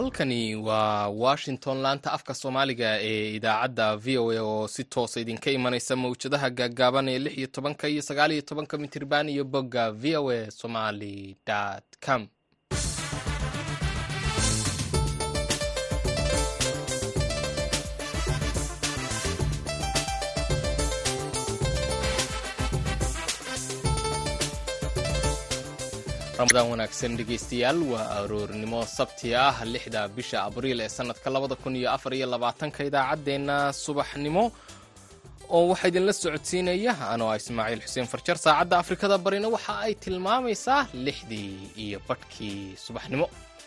halkani waa Washington laanta afka Soomaaliga ee idaacadda VOA oo si toos idinka imanaysa mawjadaha gaagaaban ee 16 iyo 19 mitirban iyo bogga voasomali.com. Ramadan wanaagsan dhegeystayaal, waa aroornimo sabti ah 6da bisha Abriil ee sanadka 2024 idaacadeena subaxnimo oo waxa idin la socodsiinaya anoo Ismaaciil Xuseen Farjar. saacadda Afrikada Barina waxa ay tilmaamaysaa 6:00 subaxnimo.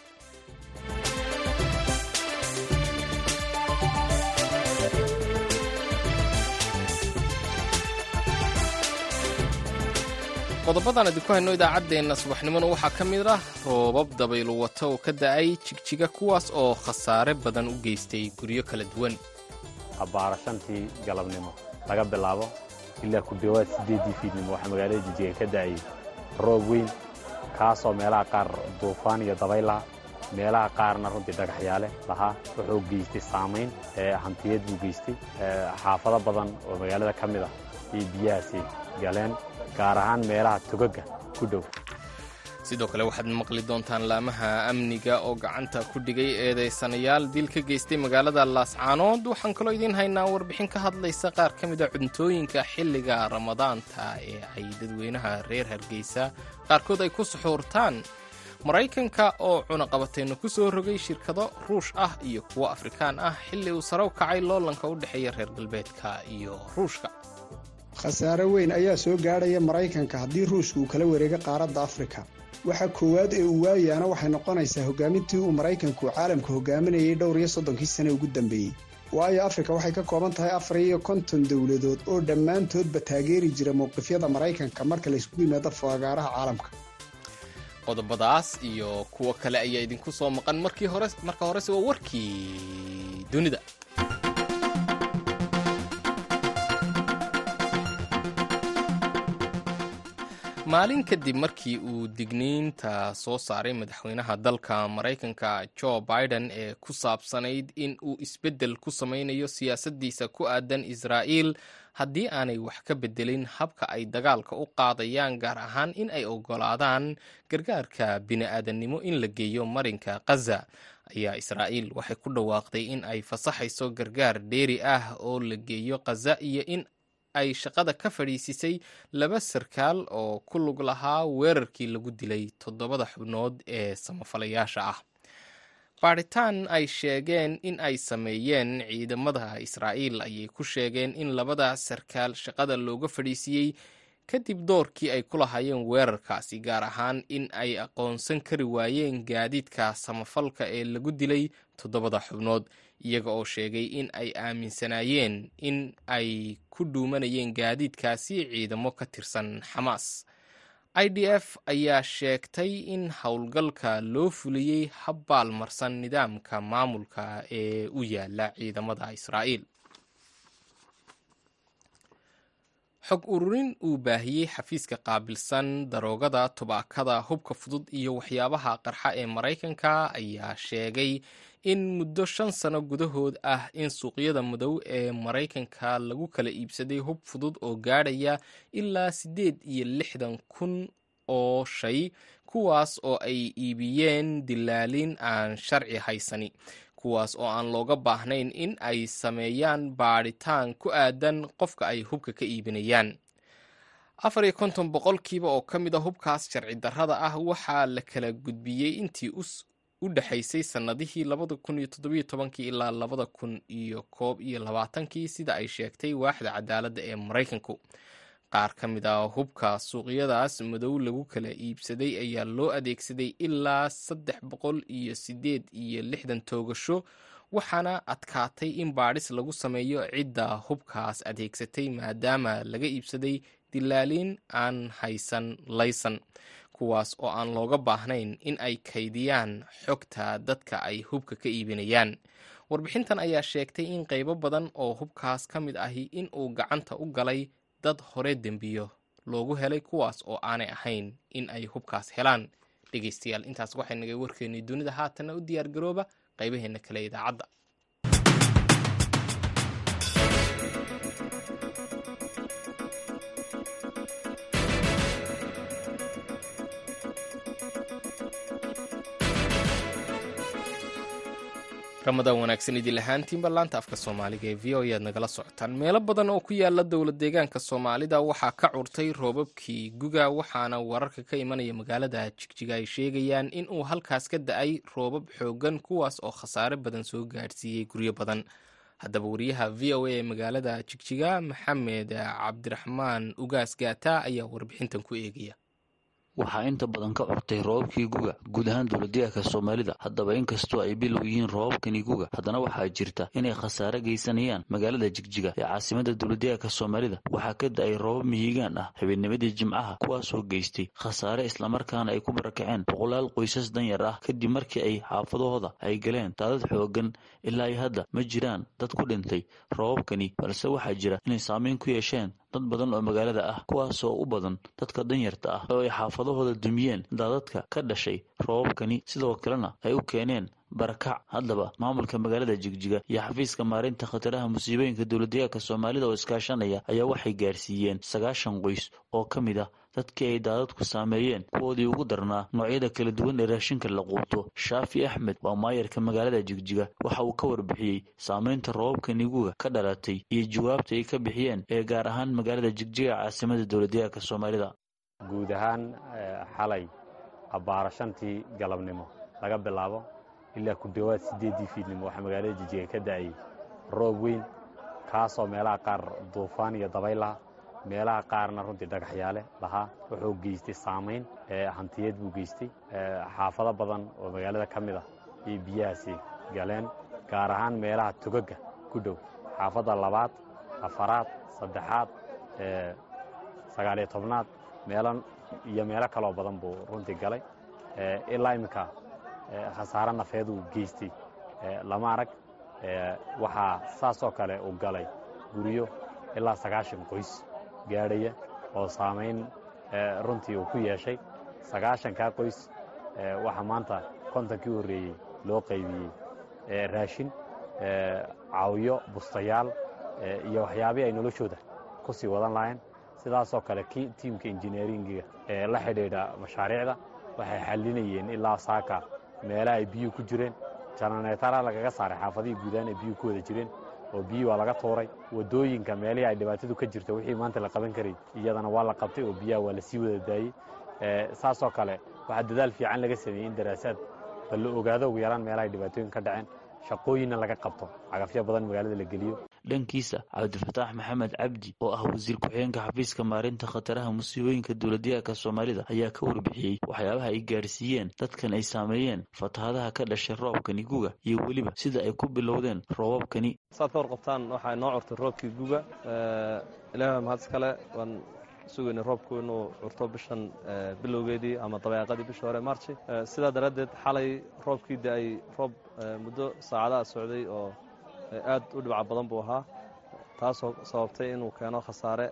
qodobadan idinku hayno idaacadeena subaxnimona waxaa ka mid ah roobab dabayl wata oo ka da'ay jigjiga kuwaas oo khasaare badan u geystay guryo kala duwan. abaarashantii galabnimo laga bilaabo ilaa ku dhawaad 8 fiidnimo waxa magaalada jigjiga ka da'ay roob weyn kaasoo meelaha qaar duufaan iyo dabayl ah, meelaha qaarna runtii dhagaxyaale lahaa. wuxuu geystay saameyn hantiyad buu geystay xaafado badan oo magaalada ka mid ah iyo biyahaasi galeen gaar ahaan meelaha togaga ku dhow. sidoo kale waxaad maqli doontaan laamaha amniga oo gacanta ku dhigay eedeysanayaal dil ka geystay magaalada Laascaanood. waxaan kaloo idin haynaa warbixin ka hadlaysa qaar ka mid ah cuntooyinka xilliga Ramadaanta ee ay dadweynaha reer Hargeysa qaarkood ay ku suxuurtaan. Maraykanka oo cunaqabatayna ku soo rogay shirkado Ruush ah iyo kuwa Afrikaan ah xilli uu sare u kacay loolanka u dhexeeya reer galbeedka iyo Ruushka. khasaare weyn ayaa soo gaadhaya Maraykanka haddii Ruushku uu kala wareego qaaradda Afrika. waxa koowaad ee uu waayaana waxay noqonaysaa hogaamintii uu Maraykanku caalamka hogaaminayay dhowr iyo 30 sano ugu dambeeyay. waayo Afrika waxay ka kooban tahay 54 dawladood oo dhammaantoodba taageeri jira mowqifyada Maraykanka marka la isku yimaado fagaaraha caalamka. qodobadaas iyo kuwa kale ayaa idinku soo maqan marka hore waa warkii dunida. maalin kadib markii uu digniinta soo saaray madaxweynaha dalka Maraykanka Joe Biden ee ku saabsanayd in uu isbeddel ku sameynayo siyaasaddiisa ku aadan Israa'iil haddii aanay wax ka beddelin habka ay dagaalka u qaadayaan, gaar ahaan in ay oggolaadaan gargaarka bini'aadannimo in la geeyo marinka Gaza, ayaa Israa'iil waxay ku dhawaaqday in ay fasaxayso gargaar dheeri ah oo la geeyo Gaza iyo in ay shaqada ka fadhiisisay 2 sarkaal oo ku lug lahaa weerarkii lagu dilay 7 xubnood ee samafalayaasha ah. baaritaan ay sheegeen in ay sameeyeen ciidamada Israa'iil ayay ku sheegeen in 2 sarkaal shaqada looga fadhiisiyey kadib doorkii ay ku lahaayeen weerarkaasi, gaar ahaan in ay aqoonsan kari waayeen gaadiidka samafalka ee lagu dilay 7 xubnood, iyaga oo sheegay in ay aaminsanaayeen in ay ku dhuumanayeen gaadiidkaasi ciidamo ka tirsan Xamaas. IDF ayaa sheegtay in howlgalka loo fuliyey hab baalmarsan nidaamka maamulka ee u yaala ciidamada Israa'iil. xog ururin uu baahiyey xafiiska qaabilsan daroogada, tubaakada, hubka fudud iyo waxyaabaha qarxa ee Maraykanka ayaa sheegay in muddo 5 sano gudahood ah in suuqyada madow ee Maraykanka lagu kala iibsaday hub fudud oo gaadhaya ilaa 68,000 oo shay, kuwaas oo ay iibiyeen dilaalin aan sharci haysani, kuwaas oo aan looga baahnayn in ay sameeyaan baadhitaan ku aadan qofka ay hubka ka iibinayaan. 54% oo ka mid ah hubkaas sharci darrada ah waxaa la kala gudbiyey intii u dhaxaysay sanadihii 2017 ilaa 2021 sida ay sheegtay waaxda cadaaladda ee Maraykanku. qaar ka mid ah hubka suuqyadaas madow lagu kala iibsaday ayaa loo adeegsaday ilaa 368 toogasho, waxaana adkaatay in baadhis lagu sameeyo cidda hubkaas adeegsatay maadaama laga iibsaday dilaalin aan haysan laysan, kuwaas oo aan looga baahnayn in ay kaydiyaan xogta dadka ay hubka ka iibinayaan. warbixintan ayaa sheegtay in qaybo badan oo hubkaas ka mid ahi in uu gacanta u galay dad hore dembiyo loogu helay, kuwaas oo aanay ahayn in ay hubkaas helaan. dhegeystayaal, intaas waxay naga warkeennay dunida. haatanna u diyaar garooba qaybaheena kale idaacadda. ramadaan wanaagsan idin lahaantiinba laanta afka soomaaliga ee v o ayaad nagala socotaan. meelo badan oo ku yaala dowlad deegaanka soomaalida waxaa ka curtay roobabkii guga, waxaana wararka ka imanaya magaalada jigjiga ay sheegayaan in uu halkaas ka da-ay roobab xoogan, kuwaas oo khasaare badan soo gaadhsiiyey guryo badan. haddaba wariyaha v o a ee magaalada jigjiga maxamed cabdiraxmaan ugaas gaata ayaa warbixintan ku eegaya. waxaa inta badan ka curtay roobabkii guga guud ahaan dowladdeegaanka soomaalida. haddaba inkastoo ay bilow yihiin roobabkani guga, haddana waxaa jirta inay khasaare geysanayaan magaalada jigjiga ee caasimada dowladdeegaanka soomaalida. waxaa ka da-ay roobab mihigaan ah habeennimadii jimcaha, kuwaasoo geystay khasaare islamarkaana ay ku barakaceen boqolaal qoysas danyar ah kadib markii ay xaafadahooda ay galeen daadad xoogan. ilaa iyo hadda ma jiraan dad ku dhintay roobabkani, balse waxaa jira inay saameyn ku yeesheen dad badan oo magaalada ah, kuwaasoo u badan dadka danyarta ah oo ay xaafadahooda dumiyeen daadadka ka dhashay roobabkani, sidoo kalena ay u keeneen barakac. haddaba maamulka magaalada jigjiga iyo xafiiska maareynta khataraha musiibooyinka dowladdeegaanka soomaalida oo iskaashanaya ayaa waxay gaarsiiyeen 90 qoys oo ka mid ah dadkii ay daadadku saameeyeen, kuwoodii ugu darnaa noocyada kala duwan ee raashinka la quuto. shaafi axmed waa maayarka magaalada jigjiga, waxa uu ka warbixiyey saameynta roobabkani guga ka dhalatay iyo jawaabta ay ka bixiyeen ee gaar ahaan magaalada jigjiga caasimada dowladdeegaanka soomaalida. guud ahaan xalay abbaara 5tii galabnimo laga bilaabo ilaa ku dhawaad 8dii fiidnimo waxaa magaalada jigjiga ka da-ay roob weyn, kaasoo meelaha qaar duufaan iyo dabayl lahaa, meelaha qaarna runtii dhagaxyaale lahaa. wuxuu geystay saamayn hantiyeed buu geystay. xaafado badan oo magaalada ka mid ah iyo biyahaasi galeen, gaar ahaan meelaha togaga ku dhow xaafadda 2aad 4aad 3aad 19aad meelo kaloo badan buu runtii galay. ilaa iminka khasaare nafeed uu geystay lama arag. waxaa saasoo kale uu galay guryo ilaa 90 qoys gaadhaya oo saamayn runtii uu ku yeeshay. 90kaa qoys waxaa maanta 50kii horreeyey loo qaybiyey raashin, caawiyo, bustayaal iyo waxyaabihii ay noloshooda ku sii wadan lahayn. sidaasoo kale tiimka injineeringiga ee la xidhiidha mashaariicda waxay xallinayeen ilaa saaka meelaha ay biyuhu ku jireen. jananeetara lagaga saaray xaafadihii guudaan ay biyuhu ku wada jireen oo biyu waa laga tuuray. wadooyinka meelihii ay dhibaatadu ka jirta wixii maanta la qaban karay iyadana waa la qabtay oo biyaha waa la sii wada daayey. saasoo kale waxaa dadaal fiican laga sameeyey in daraasaad bal la ogaado ugu yaraan meelaha ay dhibaatooyin ka dhaceen, shaqooyinna laga qabto, cagafyo badan magaalada la geliyo. dhankiisa cabdifataax maxamed cabdi oo ah wasiir ku-xigeenka xafiiska maareynta khataraha musiibooyinka dowladdeegaanka soomaalida ayaa ka warbixiyey waxyaabaha ay gaarsiiyeen dadkan ay saameeyeen fatahadaha ka dhashay roobkani guga iyo weliba sida ay ku bilowdeen roobabkani. saad ka warqabtaan waxaa inoo curtay roobkii guga. ilaahay mahad iskale, waan sugaynay roobku inuu curto bishan bilowgeedii ama dabeeqadii bishii hore maarchi. sidaa daraaddeed xalay roobkii da-ay roob muddo saacadaha socday oo aad u dhibca badan buu ahaa, taasoo sababtay inuu keeno khasaare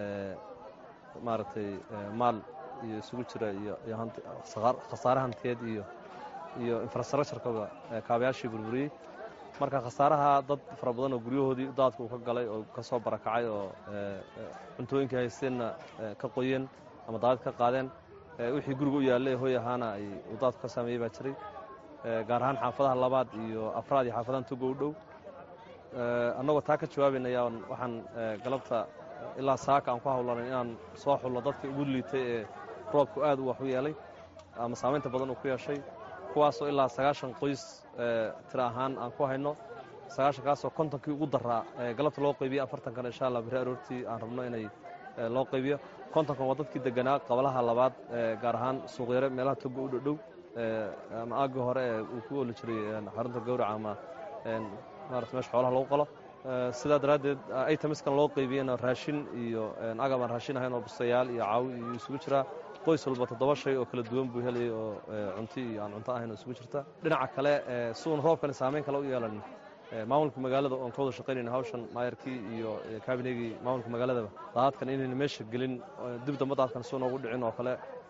maaragtay maal iyo isugu jira iyo khasaare hantiyeed iyo infrastructurekooda kaabayaashii burburiyey. marka khasaaraha dad fara badan oo guryahoodii daadka uu ka galay oo ka soo barakacay oo cuntooyinkii haysteenna ka qoyeen ama daadad ka qaadeen. wixii guriga u yaallay hooy ahaana ay uu daadku ka saameeyey baa jiray, gaar ahaan xaafadaha 2aad iyo 4aad iyo xaafadahan togo u dhow. annagoo taa ka jawaabaynaya waxaan galabta ilaa saaka aan ku hawlanay inaan soo xulno dadkii ugu liitay ee roobku aad u wax u yeelay ama saamaynta badan uu ku yeeshay, kuwaasoo ilaa 90 qoys tira ahaan aan ku hayno. 90kaasoo 50kii ugu daraa galabta loo qaybiyey, 40kan insha allah biri aroortii aan rabno inay loo qaybiyo. 50kan waa dadkii deganaa qabalaha 2aad, gaar ahaan suuqyare meelaha togo u dhodhow ama aagii hore ee uu ku ooli jiray xarunta gawraca ama maarata meesha xoolaha lagu qalo. sidaa daraaddeed aytamiskan loo qaybiyeyna raashin iyo agab aan raashin ahayn oo bustayaal iyo caawi iyo isugu jiraa. qoys walba 7 shay oo kala duwan buu helayay oo cunto iyo aan cunto ahayn oo isugu jirta. dhinaca kale suun roobkani saamayn kale u yeelan maamulka magaalada oon ka wada shaqaynayna hawshan maayarkii iyo kaabinegii maamulka magaaladaba daadadkan inayna meesha gelin, dib dambe daadkan soo noogu dhicin oo kale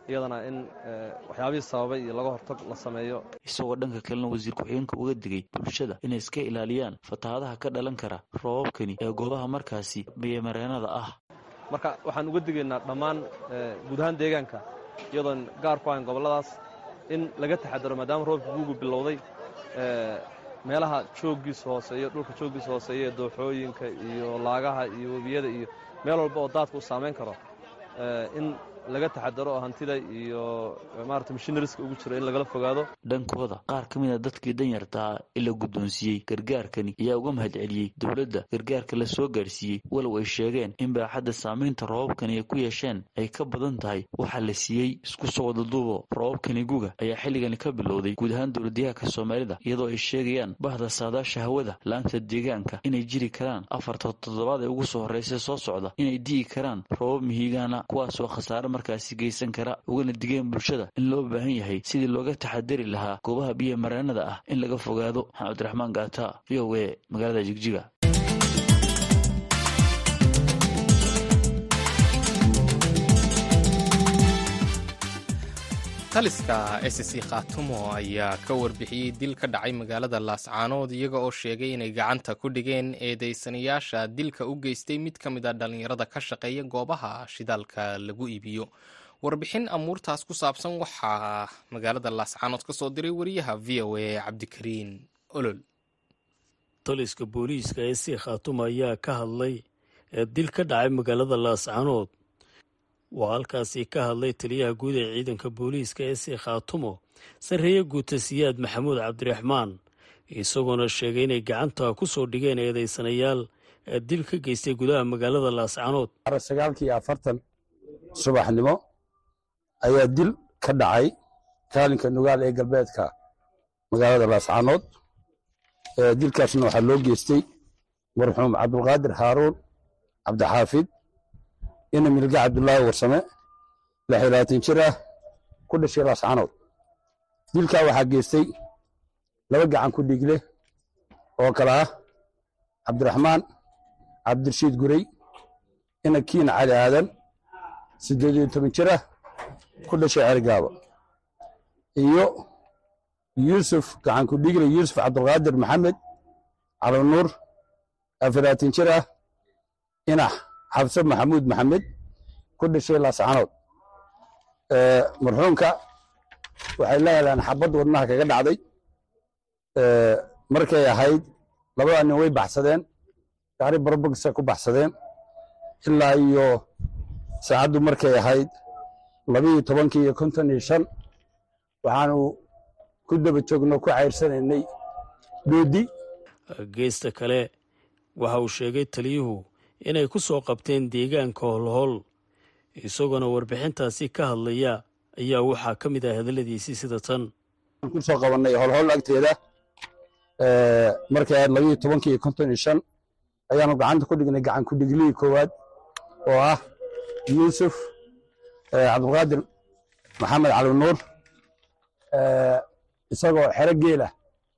iyadana in waxyaabihii sababay iyo laga hortag la sameeyo. Isagoo dhanka kalena wasiir ku-xigeenka uga digay bulshada inay iska ilaaliyaan fatahaadaha ka dhalan kara roobabkani ee goobaha markaasi biyo-mareenada ah. Marka waxaan uga digaynaa dhammaan guud ahaan deegaanka iyadoon gaar ku ahayn gobolladaas in laga taxadaro maadaama roobka guugu bilowday meelaha jooggiisa hooseeyo dhulka jooggiisa hooseeya dooxooyinka iyo laagaha iyo webiyada iyo meel walba oo daadka u saamayn karo in laga taxadaro oo hantida iyo maaragtay machineries ugu jiro in lagala fogaado. Dhankooda qaar ka mid ah dadkii danyartaa ila guddoonsiiyey gargaarkani ayaa uga mahadceliyey dowladda gargaarka la soo gaarsiiyey walow ay sheegeen in baaxadda saamaynta roobabkani ay ku yeesheen ay ka badan tahay waxaa la siiyey. Isku soo wada duubo roobabkani guga ayaa xilligani ka bilowday guud ahaan dowladyahanka Soomaalida iyadoo ay sheegayaan bahda saadaasha hawada laanta deegaanka inay jiri karaan 4 toddobaad ee ugu soo horeysay soo socda inay dii karaan roobab mihigaana kuwaas oo khasaare markaasi geysan kara ugana digeen bulshada in loo baahan yahay sidii looga taxadari lahaa goobaha biyo mareenada ah in laga fogaado. Cabdiraxmaan Gaata, VOA, magaalada Jigjiga. taliska SSC Khaatumo ayaa ka warbixiyey dil ka dhacay magaalada Laascaanood iyaga oo sheegay inay gacanta ku dhigeen eedeysanayaasha dilka u geystay mid ka mid ah dhalinyarada ka shaqeeya goobaha shidaalka lagu iibiyo. Warbixin amuurtaas ku saabsan waxaa magaalada Laascaanood ka soo diray wariyaha VOA Cabdikariin Olol. Taliska booliiska SSC Khaatumo ayaa ka hadlay dil ka dhacay magaalada Laascaanood. waa halkaasi ka hadlay taliyaha guud ee ciidanka booliiska SSC Khaatumo Sarreeye Guuta Siyaad Maxamuud Cabdiraxmaan isagoona sheegay inay gacanta ku soo dhigeen eedeysanayaal dil ka geystay gudaha magaalada Laascaanood. 9:40 subaxnimo ayaa dil ka dhacay kaalinka nugaal ee galbeedka magaalada Laascaanood. dilkaasna waxaa loo geystay marxuum Cabdulqaadir Haaruun Cabdixaafid ina milga Cabdullaahi Warsame 26 jir ah ku dhashay Laascaanood. dilka waxaa geystay laba gacan ku dhigle oo kala ah Cabdiraxmaan Cabdirashiid Gurey ina kiin Cali Aadan 18 jir ah ku dhashay Cergaabo iyo Yuusuf gacan ku dhigle Yuusuf Cabdulqaadir Maxamed Cali Nuur 24 jir ah ina Xabse Maxamuud Maxamed ku dhashay Laascaanood. marxuumka waxay la heleen xabad wadnaha kaga dhacday markay ahayd labada nin way baxsadeen gaari barbagsa ku baxsadeen ilaa iyo saacaddu markay ahayd 12:55 waxaanu ku daba joogno ku cayrsanaynay doodi. geesta kale waxa uu sheegay taliyuhu inay ku soo qabteen deegaanka Holhol isagoona warbixintaasi ka hadlaya ayaa waxaa ka mid ah hadaladiisii sida tan. ku soo qabanay Holhol agteeda markay 12:55 ayaanu gacanta ku dhignay gacan ku dhiglii koowaad oo ah Yuusuf Cabdulqaadir Maxamed Cali Nuur isagoo xero geela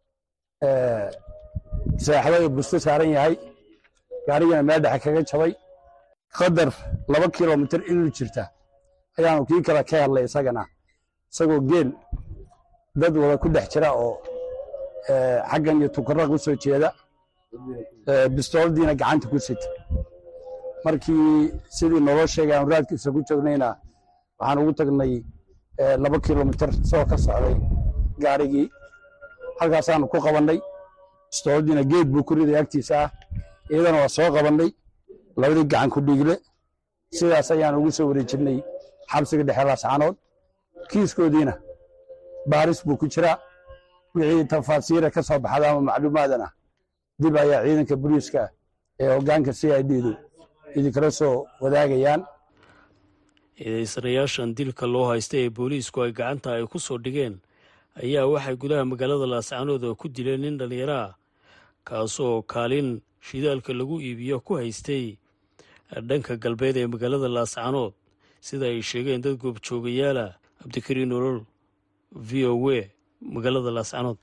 saaxiibada busto saaran yahay gaarigana meel dhexe kaga jabay qadar 2 kilomitir inuu jirta ayaanu kii kala ka hadlay isagana isagoo geel dad wada ku dhex jira oo xaggan iyo tukarraq u soo jeeda bistooldiina gacanta ku sita markii sidii nolol sheegay aan raadkiisa ku joognayna waxaan ugu tagnay 2 kilomitir soo ka socday gaarigii halkaasaanu ku qabannay bistooldiina geed buu ku riday agtiisa ah iyadana waa soo qabannay labadii gacan ku dhigle sidaas ayaan ugu soo wareejinay xabsiga dhexe Laascaanood. kiiskoodiina baaris buu ku jiraa wixii tafaasiira ka soo baxda ama macluumaadana dib ayaa ciidanka booliiska ee hoggaanka CID-du idinkala soo wadaagayaan. eedeysanayaashan dilka loo haystay ee booliisku ay gacanta ay ku soo dhigeen ayaa waxay gudaha magaalada Laascaanood ku dileen nin dhalinyaro ah kaasoo kaalin shidaalka lagu iibiyo ku haystay dhanka galbeed ee magaalada Laascaanood sida ay sheegeen dad goobjoogayaal ah. Cabdikariin Olol, VOA, magaalada Laascaanood.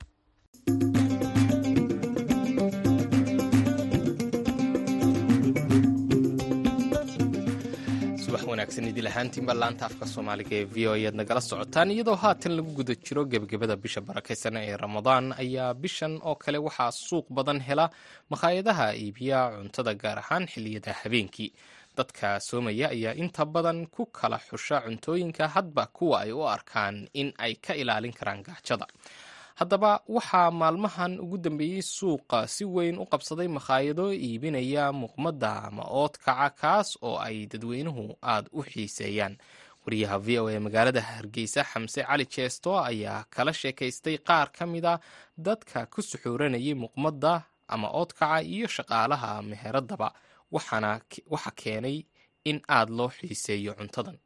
wanaagsan idil ahaantiinba laanta afka soomaaliga ee v o ayaad nagala socotaan. iyadoo haatan lagu guda jiro gebagabada bisha barakaysan ee ramadaan ayaa bishan oo kale waxaa suuq badan hela makhaayadaha iibiya cuntada gaar ahaan xilliyada habeenkii. dadka soomaya ayaa inta badan ku kala xusha cuntooyinka hadba kuwa ay u arkaan in ay ka ilaalin karaan gaajada. haddaba waxaa maalmahan ugu dambeeyey suuqa si weyn u qabsaday makhaayado iibinaya muqmadda ama oodkaca, kaas oo ay dadweynuhu aad u xiiseeyaan. wariyaha v o a magaalada hargeysa xamse cali jeesto ayaa kala sheekaystay qaar ka mida dadka ku suxuuranayay muqmadda ama oodkaca iyo shaqaalaha meheradaba, waxa keenay in aad loo xiiseeyo cuntadan.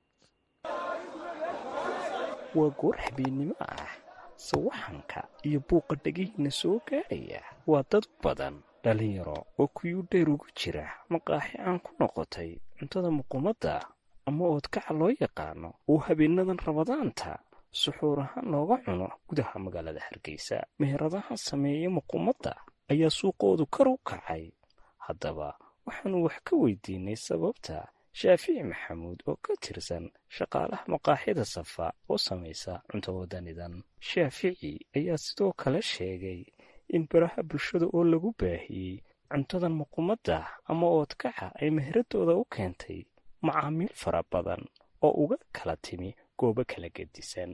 waa goor habeennimo ah, sawaxanka iyo buuqa dhegihiina soo gaadhaya waa dad badan dhallinyaro oo kuyuu dheer ugu jira maqaaxi aan ku noqotay cuntada muqumadda ama oodkaca loo yaqaano oo habeenadan ramadaanta suxuur ahaan looga cuno gudaha magaalada hargeysa. meheradaha sameeya muqumadda ayaa suuqoodu kar u kacay. haddaba waxaanu wax ka weydiinay sababta shaafici maxamuud oo ka tirsan shaqaalaha maqaaxida safa oo samaysa cunto wadanidan. shaafici ayaa sidoo kale sheegay in baraha bulshada oo lagu baahiyey cuntadan muqumadda ama oodkaca ay meheradooda u keentay macaamiil fara badan oo uga kala timi goobo kala gedisan.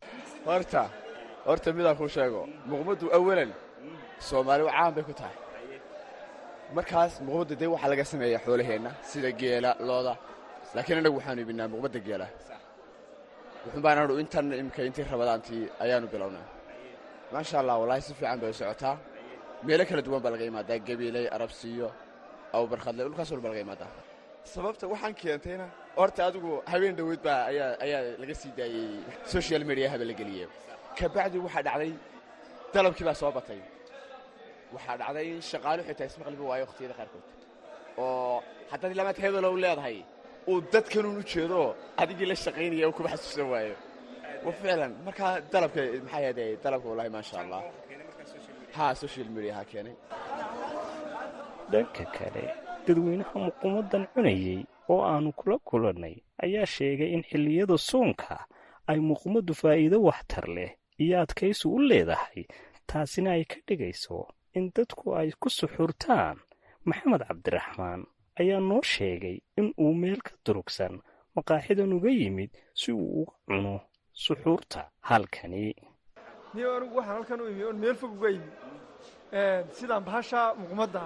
horta midaan kuu sheego, muqmaddu awalan soomaali caan bay ku tahay. markaas muqmadda dee waxaa laga sameeyaa xoolaheenna sida geela, looda, laakiin annagu waxaanu ibinaa muqmadda geela. wuxuunbaan adhu intii rabadaantii ayaanu bilownaa. maasha allah, wallaahi si fiican bay u socotaa. meelo kala duwan baa laga imaadaa, gabiiley, arabsiiyo, awbarkhadle, dhulkaas walba laga imaadaa. sababta waxaan keentayna horta adigu habeen dhoweyd baa ayaa laga sii daayey social mediahaba la geliyey. kabacdi waxaa dhacday dalabkii baa soo batay. waxaa dhacday in shaqaalu xitaa ismaqliba waayo wakhtiyada qaarkood oo haddaad lamaad heedalow leedahay uu dadkanuun u jeedo adigii la shaqaynaya kuba xasuusan waayo. wa ficlan markaa dalabka maxaa yeeday dalabka wallaahi maasha allah haa social mediaha keenay. dhanka kale dadweynaha muqumaddan cunayey oo aanu kula kulannay ayaa sheegay in xilliyada soonka ay muqmaddu faa'iido waxtar leh iyo adkaysi u leedahay, taasina ay ka dhigayso in dadku ay ku suxuurtaan. maxamed cabdiraxmaan ayaa noo sheegay in uu meel ka durugsan maqaaxidan uga yimid si uu uga cuno suxuurta halkani. niyo anigu waxaan halkan u imi oon meel fog uga yimi sidaan bahasha muqmadda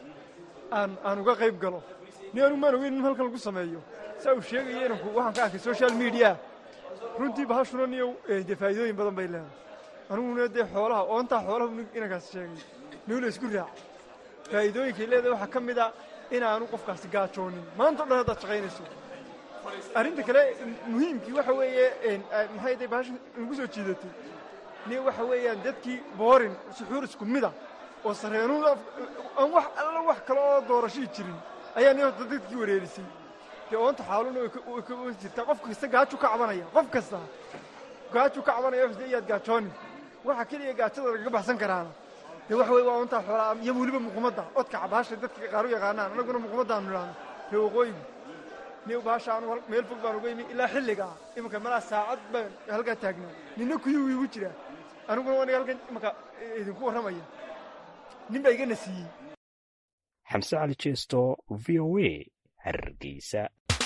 aan uga qayb galo. niyo anigu maan ogeyn in halkan lagu sameeyo saa uu sheegaya inanku waxaan ka arkay social media. runtii bahashuna niyo dee faa'iidooyin badan bay leedahay. aniguna dee xoolaha oontaa xoolaha inankaas sheegay niyo la isku raac faa'iidooyinkay leedahay waxaa ka mid a inaanu qofkaasi gaajoonin maanta o dhan haddaad shaqaynayso. arrinta kale muhiimkii waxa weeye maxay day bahasha nagu soo jiidatay niyo waxa weeyaan dadkii boorin suxuur isku mida oo sareenuun aan wax alla wax kale oo doorashii jirin ayaa niyo dadkii wareerisay. dee oonta xaaluna way ka jirtaa. qof kasta gaaju ka cabanaya, qof kasta gaaju ka cabanaya iyaad gaajoonin. waxa keliya gaajada lagaga baxsan karaana dee waxa weye waa oontaa xoolaa iyo weliba muqmadda odkaca bahasha dadka qaar u yaqaanaan, annaguna muqmaddaanu idhaahno ree waqooyigu. niyo bahasha anu meel fog baan uga imi ilaa xilligaa imanka malaa saacad baan halkaa taagnaa. nina kuyuu iigu jiraa, aniguna aniga halkan imanka idinku warramaya. nin baa igana siiyey. xamse cali jeesto, v o a, hargeysa.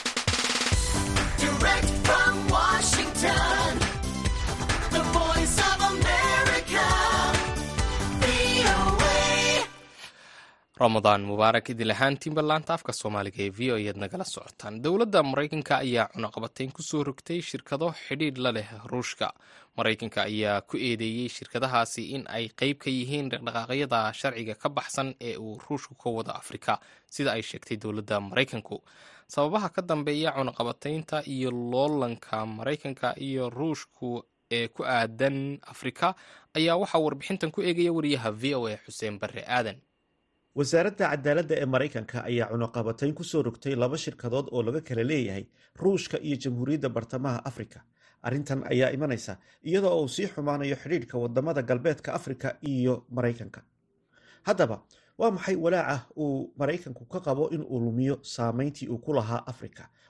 ramadaan mubaarak idil ahaantiinba laanta afka soomaaliga ee v o ayaad nagala socotaan. dowladda maraykanka ayaa cunaqabatayn ku soo rogtay shirkado xidhiidh la leh ruushka. maraykanka ayaa ku eedeeyey shirkadahaasi in ay qayb ka yihiin dhaqdhaqaaqyada sharciga ka baxsan ee uu ruushku ka wado afrika, sida ay sheegtay dowladda maraykanku. sababaha ka dambeeya cunaqabataynta iyo loolanka maraykanka iyo ruushku ee ku aadan afrika ayaa waxaa warbixintan ku eegaya wariyaha v o a xuseen barre aadan. wasaaradda cadaaladda ee maraykanka ayaa cunaqabatayn ku soo rogtay 2 shirkadood oo laga kala leeyahay ruushka iyo jamhuuriyadda bartamaha afrika. arrintan ayaa imanaysa iyadoo uu sii xumaanayo xidhiidhka wadamada galbeedka afrika iyo maraykanka. haddaba waa maxay walaaca uu maraykanku ka qabo in uu lumiyo saameyntii uu ku lahaa afrika?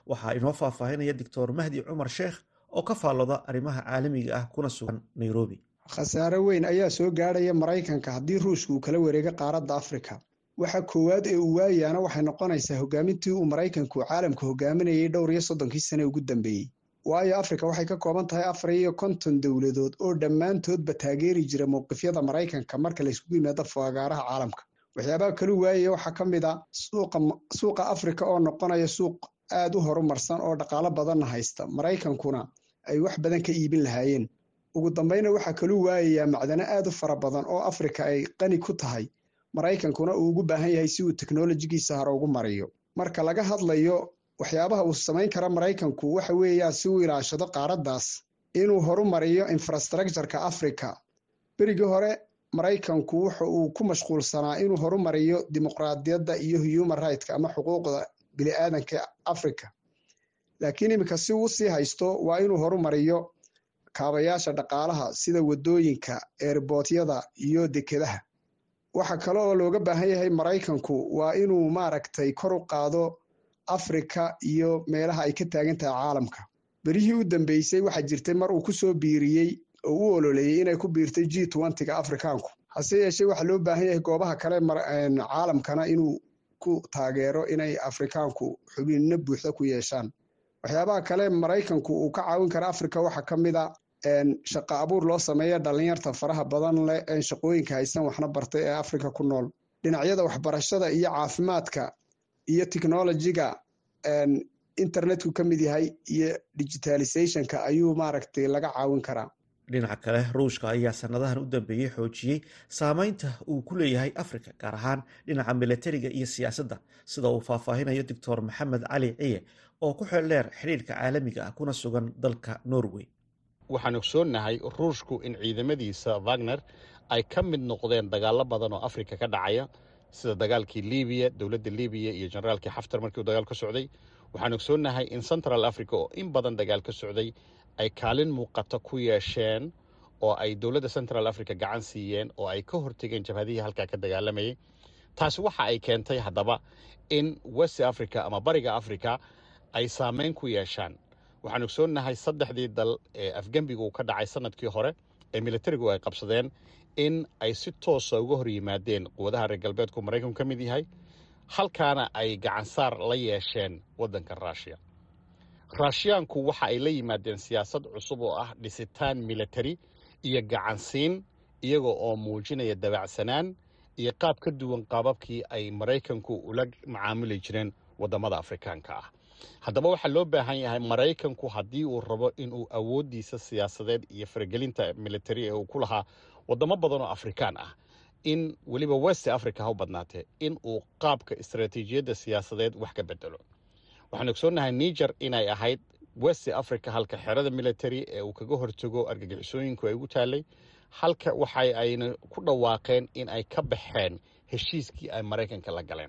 waxaa inoo faahfaahinaya doctor mahdi cumar sheekh oo ka faallooda arrimaha caalamiga ah kuna sugan nairobi. khasaare weyn ayaa soo gaadhaya maraykanka haddii ruushka uu kala wareego qaaradda afrika. waxa koowaad ee uu waayaana waxay noqonaysaa hogaamintii uu maraykanku caalamka hogaaminayay dhowr iyo 30 sane ugu dambeeyey. waayo afrika waxay ka kooban tahay 54 dowladood oo dhammaantoodba taageeri jira mowqifyada maraykanka marka la isugu yimaado fagaaraha caalamka. waxyaabaha kala waayaya waxaa ka mid ah suuqa afrika oo noqonaya suuq aad u horumarsan oo dhaqaalo badanna haysta, maraykankuna ay wax badan ka iibin lahaayeen. ugu dambayna waxaa kala waayayaa macdano aad u fara badan oo afrika ay qani ku tahay, maraykankuna uu ugu baahan yahay si uu teknolojigiisa hore ugu mariyo. marka laga hadlayo waxyaabaha uu samayn kara maraykanku waxa weeyaa si uu ilaashado qaaraddaas inuu horumariyo infrastructureka afrika. berigii hore maraykanku wuxa uu ku mashquulsanaa inuu horumariyo dimuqraadiyadda iyo human rightska ama xuquuqda bini'aadanka afrika, laakiin iminka si uu sii haysto waa inuu horumariyo kaabayaasha dhaqaalaha sida wadooyinka, eerbootyada iyo dekedaha. waxa kale oo looga baahan yahay maraykanku waa inuu maaragtay kor u qaado afrika iyo meelaha ay ka taagan tahay caalamka. berihii u dambeysay waxaa jirtay mar uu ku soo biiriyey oo u ololeeyey inay ku biirtay G20ga afrikaanku. hase yeeshee waxaa loo baahan yahay goobaha kale caalamkana inuu ku taageero inay afrikaanku xubinno buuxda ku yeeshaan. waxyaabaha kale maraykanku uu ka caawin kara afrika waxaa ka mid a shaqo abuur loo sameeya dhalinyarta faraha badan leh ee shaqooyinka haysan waxna bartay ee afrika ku nool. dhinacyada waxbarashada iyo caafimaadka iyo technolojiga internetku ka mid yahay iyo digitalizationka ayuu maaragtay laga caawin karaa. dhinaca kale ruushka ayaa sanadahan u dambeeyey xoojiyey saameynta uu ku leeyahay afrika, gaar ahaan dhinaca milatariga iyo siyaasadda, sida uu faahfaahinayo doctor maxamed cali ciye oo ku xeel dheer xidhiirka caalamiga ah kuna sugan dalka norway. waxaan ogsoonnahay ruushku in ciidamadiisa wagner ay ka mid noqdeen dagaalo badan oo afrika ka dhacaya, sida dagaalkii libiya, dowladda libiya iyo generaalkii xaftar markii uu dagaal ka socday. waxaan ogsoonnahay in central africa oo in badan dagaal ka socday ay kaalin muuqata ku yeesheen oo ay dowladda central africa gacan siiyeen oo ay ka hortegeen jabhadihii halkaa ka dagaalamayay. taasi waxa ay keentay haddaba in west africa ama bariga africa ay saameyn ku yeeshaan. waxaan ogsoonnahay 3 dal ee afgembiga uu ka dhacay sanadkii hore ee militarigu ay qabsadeen in ay si toosa uga hor yimaadeen quwadaha reer galbeedku maraykanku ka mid yahay, halkaana ay gacansaar la yeesheen waddanka ruushiya. ruushiyaanku waxa ay la yimaadeen siyaasad cusub oo ah dhisitaan militari iyo gacansiin, iyaga oo muujinaya dabacsanaan iyo qaab ka duwan qaababkii ay maraykanku ula macaamuli jireen waddamada afrikaanka ah. haddaba waxaa loo baahan yahay maraykanku haddii uu rabo inuu awooddiisa siyaasadeed iyo faragelinta militari ee uu ku lahaa waddamo badan oo afrikaan ah, in weliba west africa ha u badnaatee, in uu qaabka istaraatiijiyadda siyaasadeed wax ka bedelo. waxaan ogsoonnahay niger inay ahayd west africa halka xerada militari ee uu kaga hortago argagixisooyinku ay ugu taallay, halka waxa ayna ku dhawaaqeen in ay ka baxeen heshiiskii ay maraykanka la galeen.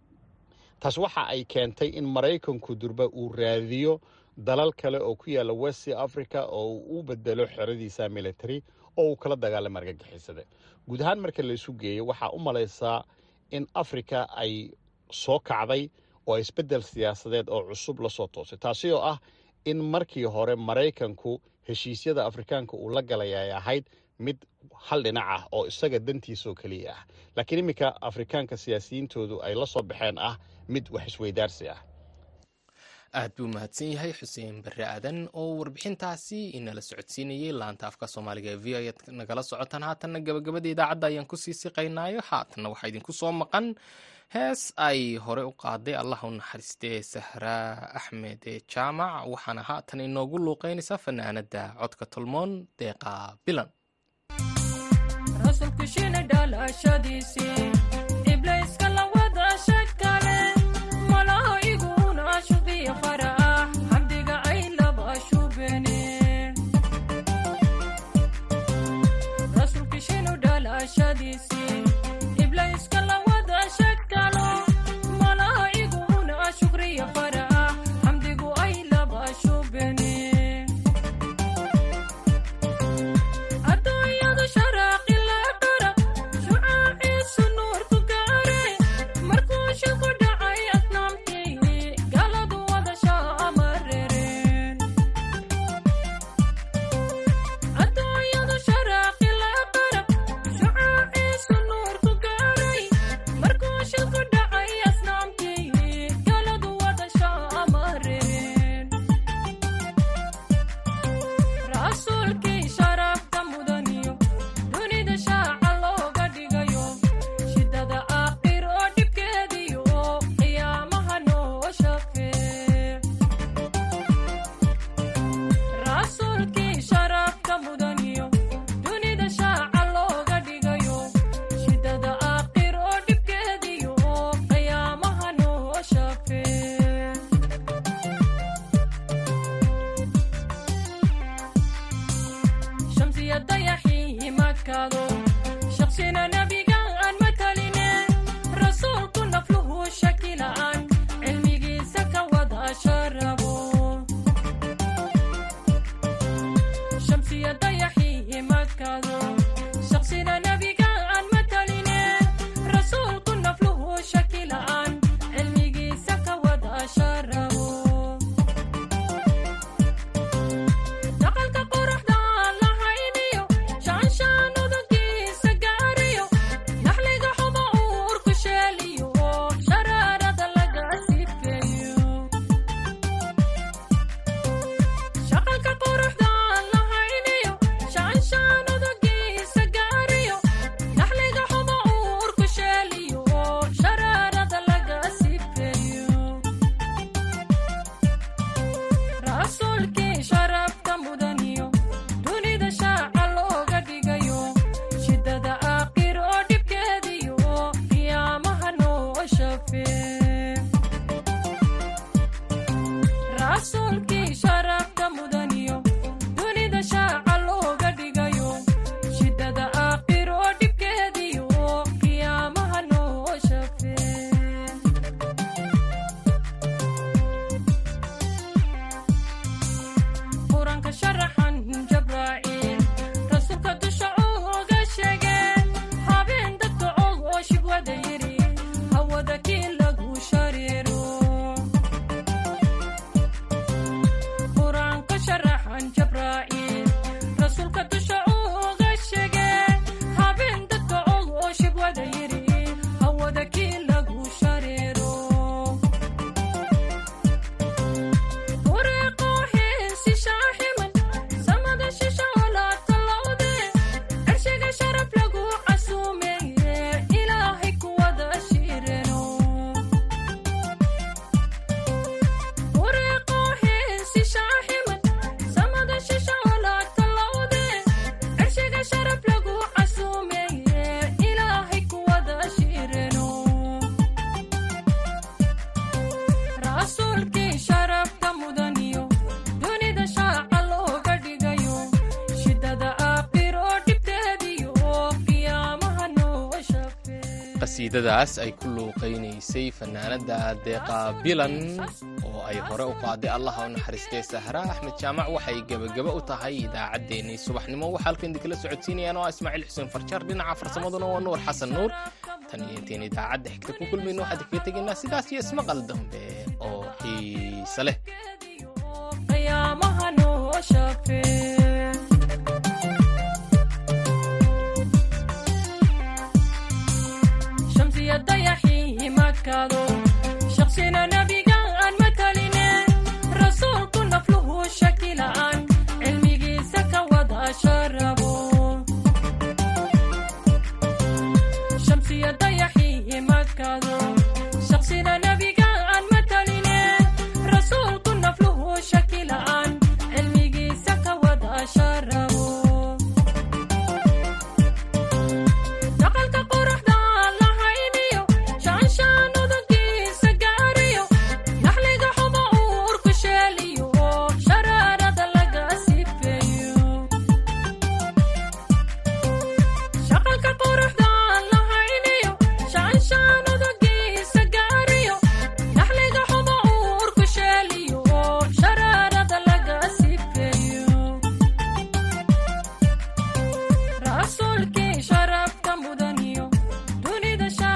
taas waxa ay keentay in maraykanku durba uu raadiyo dalal kale oo ku yaala west africa oo uu u bedelo xeradiisa military oo uu kala dagaalamo argagixisada. guud ahaan marka la isu geeyo waxaa u malaysaa in africa ay soo kacday oo isbeddel siyaasadeed oo cusub la soo toosay, taasi oo ah in markii hore maraykanku heshiisyada afrikaanka uu la galay ay ahayd mid hal dhinac ah oo isaga dantiisoo keliya ah, laakiin iminka afrikaanka siyaasiyiintoodu ay la soo baxeen ah mid wax isweydaarsi ah. aad buu mahadsan yahay xuseen barre aadan oo warbixintaasi inala socodsiinayay laanta afka soomaaliga ee v o a nagala socotaan. haatanna gabagabada idaacadda ayaan kusii siqaynaayo. haatanna waxaa idinku soo maqan hees ay hore u qaaday allah u naxariistee sahraa axmed jaamac, waxaana haatan inoogu luuqeynaysaa fanaanada codka tolmoon deeqa bilan. Adduunyada sharaaqi la dhara shucaaciisu nuur qasiidadaas ay ku luuqaynaysay fanaanada deeqa bilan oo ay hore u qaaday allaha u naxariistay sahra axmed jaamac waxay gabagaba u tahay idaacaddeenii subaxnimo waxaa halkan idinkala socodsiinayaan oo ismaaciil xuseen farjar dhinaca farsamaduna waa nuur xasan nuur tan iyo intayn idaacadda xigta ku kulmayno waxaan kaga tegaynaa sidaas iyo ismaqal dambe oo xiise leh dayaxii makado shaqsina nabiga aan matalina rasuulku nafluhu shakilaan cilmigiisa ka wada sharabo shamsiyada